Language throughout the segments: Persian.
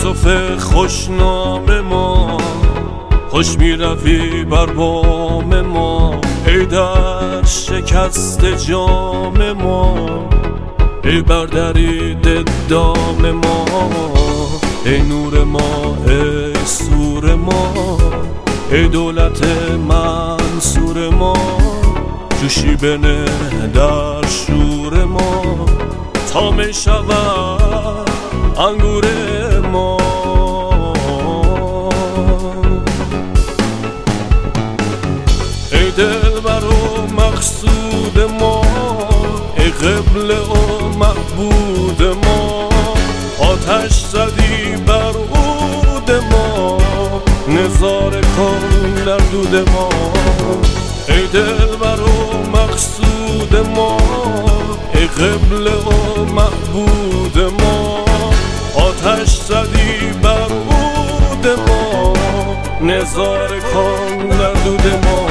یوسف خوشنام ما، خوش می روی بر بام ما. ای در شکست جام ما، ای بردرید دام ما. ای نور ما، ای سور ما، ای دولت منصور ما. جوشی بنه در شور ما، تا می شود انگور ما. ای دلبر و مقصود ما، ای قبله و معبود ما. آتش زدی بر عود ما، نظاره کن در دود ما. ای دلبر و مقصود ما، ای قبله و معبود ما. آتش زدی بر عود ما، نظاره کن در دود ما.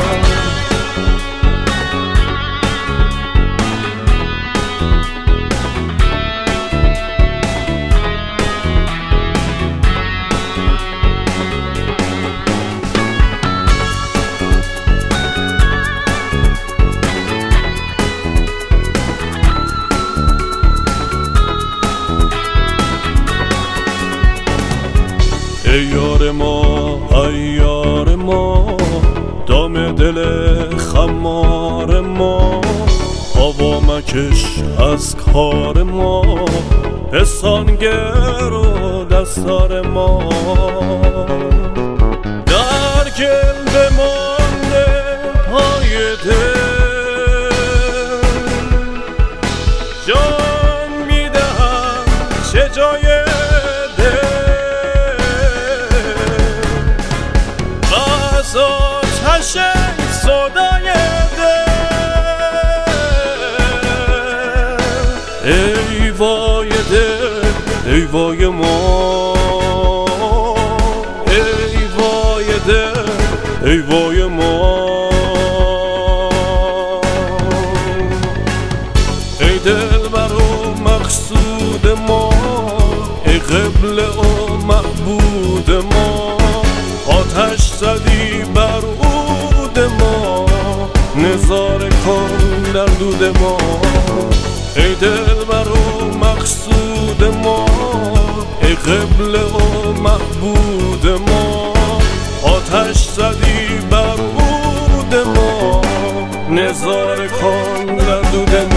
ای یار ما، ای یار ما، دام دل خمار ما. هوا مکش از کار ما، پستانگر و دستار ما. در گل بمانده پای دل، جان میدهم چه جای آتش صدای دل. ای وای دل، ای وای ما. ای وای دل، ای وای ما. ای دلبر و مقصود ما، ای قبله و معبود ما. آتش زدی بر عود ما، نظاره کن در دود ما. ای دلبر و مقصود ما، ای قبله و معبود ما. آتش زدی بر عود ما، نظاره کن در دود ما.